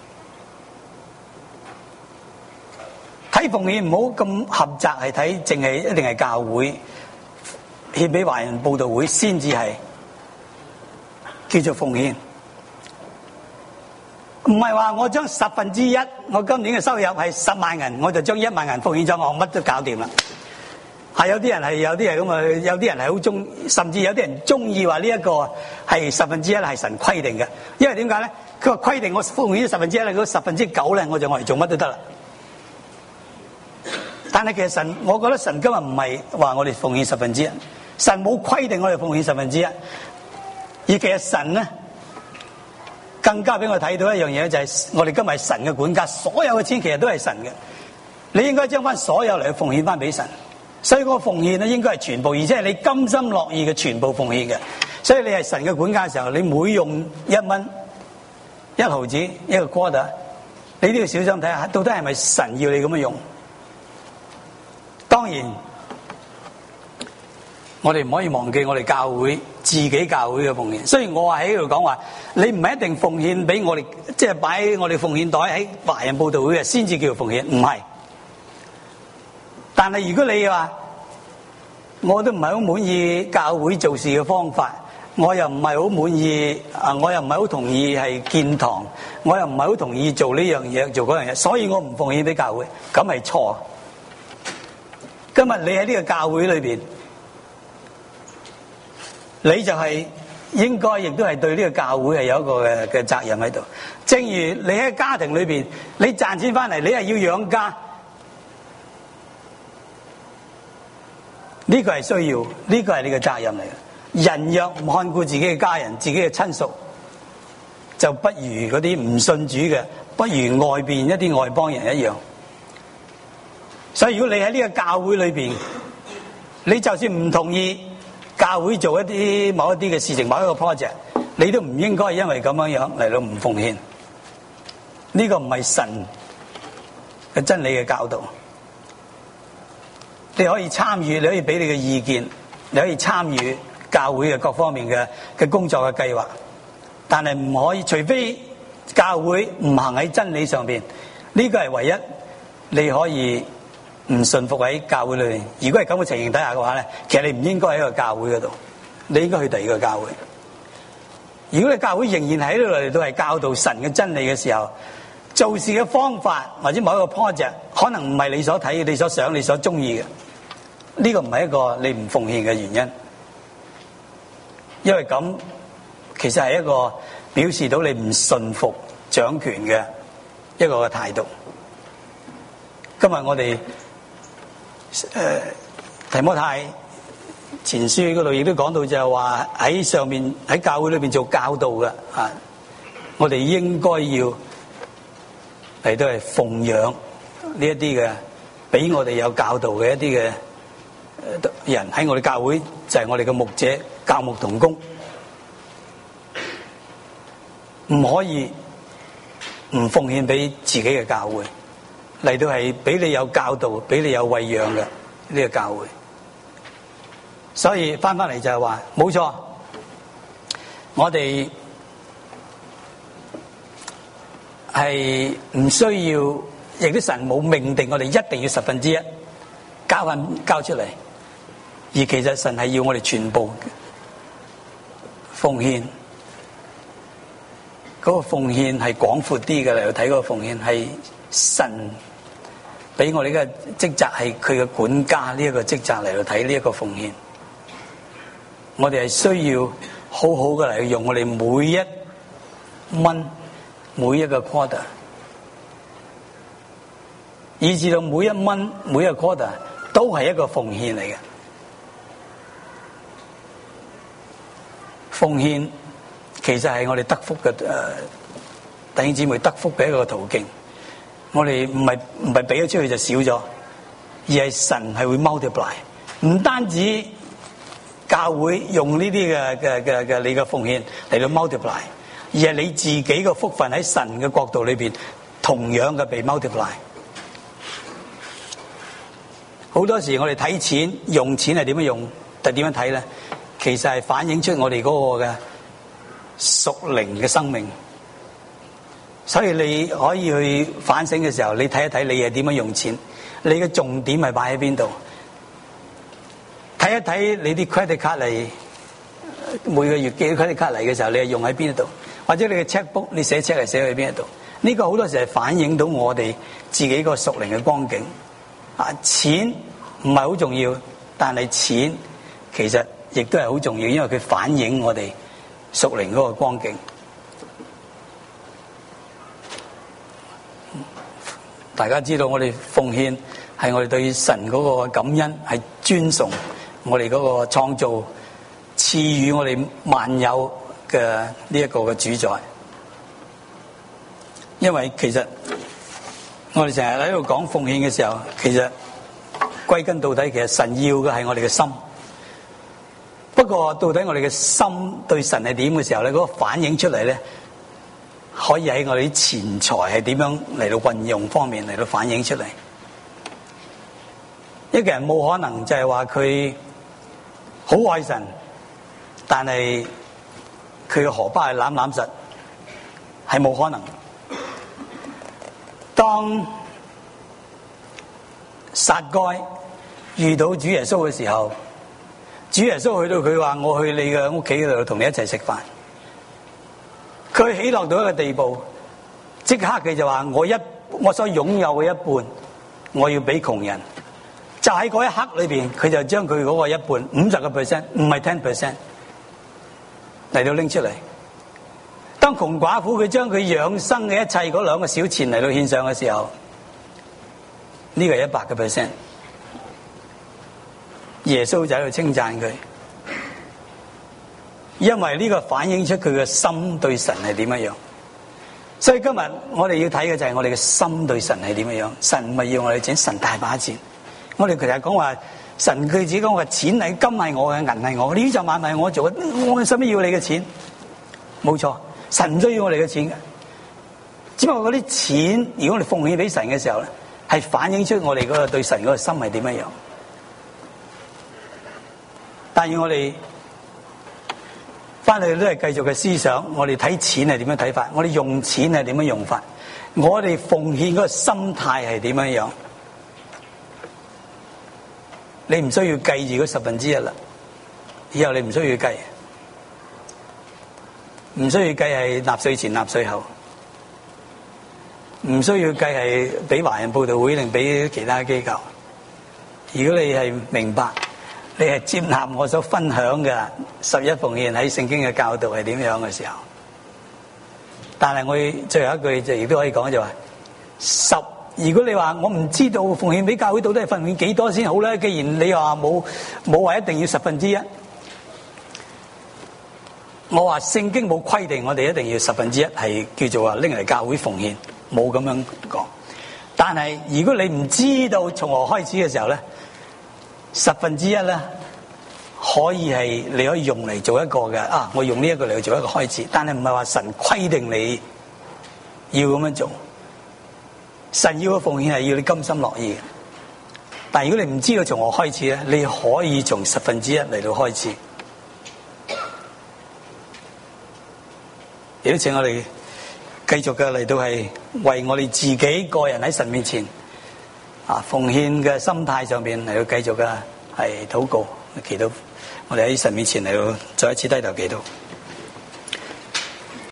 [SPEAKER 2] 睇奉獻唔好咁狹窄，係睇淨係一定係教會獻俾華人佈道會先至係叫做奉獻。唔係話我將1/10，我今年嘅收入係10萬銀，我就將1萬銀奉獻咗，我乜都搞掂啦。係有啲人係咁啊，有啲人係好中，甚至有啲人中意話呢一個係1/10係神規定嘅，因為點解咧？佢話規定我奉獻1/10咧，嗰9%咧，我就嚟做乜都得啦。但係其實神，我覺得神今日唔係話我哋奉獻1/10，神冇規定我哋奉獻1/10，而其實神咧更加俾我睇到一樣嘢，就係我哋今日係神嘅管家，所有嘅錢其實都係神嘅，你應該將翻所有嚟去奉獻翻俾神。所以嗰個奉獻咧應該係全部，而且係你甘心樂意嘅全部奉獻嘅。所以你係神嘅管家嘅時候，你每用1蚊、1毫子、一個 quarter， 你都要小心睇下，到底係咪神要你咁樣用？當然，我哋唔可以忘記我哋教會自己教會嘅奉獻。雖然我話喺度講話，你唔係一定奉獻俾我哋，即係擺我哋奉獻袋喺華人佈道會嘅先至叫做奉獻，唔係。但係如果你話我都唔係好滿意教會做事嘅方法，我又唔係好滿意我又唔係好同意係建堂，我又唔係好同意做呢樣嘢做嗰樣嘢，所以我唔奉獻俾教會，咁係錯。今日你喺呢個教會裏邊，你就係應該亦都係對呢個教會係有一個嘅責任喺度。正如你喺家庭裏邊，你賺錢翻嚟，你係要養家。呢個係需要，呢個係你嘅責任嚟嘅。人若唔看顧自己嘅家人、自己嘅親屬，就不如嗰啲唔信主嘅，不如外邊一啲外邦人一樣。所以如果你喺呢個教會裏邊，你就算唔同意教會做某一啲嘅事情、某一個 project， 你都唔應該因為咁樣嚟到唔奉獻。呢個唔係神嘅真理嘅教導。你可以參與，你可以俾你嘅意見，你可以參與教會嘅各方面嘅工作嘅計劃，但係唔可以，除非教會唔行喺真理上邊，呢個係唯一你可以唔順服喺教會裏邊。如果係咁嘅情形底下嘅話咧，其實你唔應該喺個教會嗰度，你應該去第二個教會。如果你教會仍然喺度嚟到係教導神嘅真理嘅時候，做事嘅方法或者某一個 project 可能唔係你所睇、你所想、你所中意嘅，呢個唔係一個你唔奉獻嘅原因，因為咁其實係一個表示到你唔順服掌權嘅一個嘅態度。今日我哋提摩太前書嗰度亦都講到，就係話喺上面喺教會裏邊做教導嘅我哋應該要嚟到係奉養呢一啲嘅俾我哋有教導嘅一啲嘅人喺我哋教會，就係我哋嘅牧者、教牧同工，唔可以唔奉獻俾自己嘅教會，嚟到係俾你有教導、俾你有餵養嘅呢個教會。所以翻嚟就係話，冇錯，我哋係唔需要，亦都神冇命定我哋一定要1/10交出嚟，而其實神係要我哋全部奉獻。嗰個奉獻係廣闊啲嘅，嚟到睇嗰個奉獻係神俾我哋嘅職責，係佢嘅管家呢一個職責嚟到睇呢一個奉獻。我哋係需要好好嘅嚟用我哋每一蚊、每一個 quarter， 以至到每一蚊、每一個 quarter 都係一個奉獻嚟嘅。奉獻其實係我哋得福嘅弟兄姊妹得福嘅一個途徑。我哋唔係俾咗出去就少咗，而係神係會 multiply。唔單止教會用呢啲嘅你嘅奉獻嚟到 multiply， 而係你自己嘅福分喺神嘅國度裏邊同樣嘅被 multiply。好多時我哋睇錢用錢係點樣用，就點樣睇咧？其實係反映出我哋嗰個嘅屬靈嘅生命。所以你可以去反省嘅時候，你睇一睇你係點樣用錢，你嘅重點係擺喺邊度？睇一睇你啲 credit card 嚟，每個月寄 credit card 嚟嘅時候，你係用喺邊度？或者你嘅 checkbook 你寫 check 係寫去邊度？呢個好多時係反映到我哋自己個屬靈嘅光景。錢唔係好重要，但係錢其實亦都係好重要，因為佢反映我哋屬靈嗰個光景。大家知道我哋奉獻係我哋對神嗰個感恩，係尊崇我哋嗰個創造賜予我哋萬有嘅呢一個嘅主宰。因為其實我哋成日喺度講奉獻嘅時候，其實歸根到底，其實神要嘅係我哋嘅心。不過到底我哋嘅心對神係點嘅時候咧，嗰個反映出嚟咧，可以喺我哋啲錢財係點樣嚟到運用方面嚟到反映出嚟。一個人冇可能就係話佢好愛神，但係佢嘅荷包係攬攬實，係冇可能。當撒該遇到主耶穌嘅時候，主耶穌去到佢話：我去你嘅屋企嗰度同你一齊食飯。佢喜樂到一個地步，即刻佢就話：我所擁有嘅一半，我要俾窮人。就喺嗰一刻裏邊，佢就將佢嗰個一半50%，唔係 10% 嚟到拎出嚟。當窮寡婦佢將佢養生嘅一切嗰2個小錢嚟到獻上嘅時候，呢個係100%。耶穌就喺度稱讚佢，因為呢個反映出佢嘅心對神係點樣。所以今日我哋要睇嘅就係我哋嘅心對神係點樣。神唔係要我哋整神大把錢。我哋其實講話神佢自己講話錢係金係我嘅，銀係我，呢就萬係我做嘅，我使乜要你嘅錢？冇錯，神唔需要我哋嘅錢嘅，只不過嗰啲錢如果我哋奉獻俾神嘅時候咧，係反映出我哋嗰個對神嗰個心係點樣。但係我哋翻去都係繼續嘅思想，我哋睇錢係點樣睇法，我哋用錢係點樣用法，我哋奉獻嗰個心態係點樣。你唔需要計住嗰1/10啦，以後你唔需要計，唔需要計係納稅前納稅後，唔需要計係俾華人佈道會定俾其他機構。如果你係明白，你係接納我所分享嘅11奉獻喺聖經嘅教導係點樣嘅時候，但係我最後一句就亦都可以講就話10。如果你話我唔知道奉獻俾教會到底係奉獻幾多先好咧，既然你話冇話一定要1/10，我話聖經冇規定我哋一定要1/10係叫做話拎嚟教會奉獻，冇咁樣講。但係如果你唔知道從何開始嘅時候咧，1/10咧可以係你可以用嚟做一個嘅我用呢一個嚟做一個開始，但係唔係話神規定你要咁樣做。神要嘅奉獻係要你甘心樂意嘅，但係如果你唔知道從何開始咧，你可以從1/10嚟到開始。亦都請我哋繼續嘅嚟到係為我哋自己個人喺神面前奉獻嘅心態上邊嚟到繼續嘅係禱告祈禱，我哋喺神面前嚟到再一次低頭祈禱。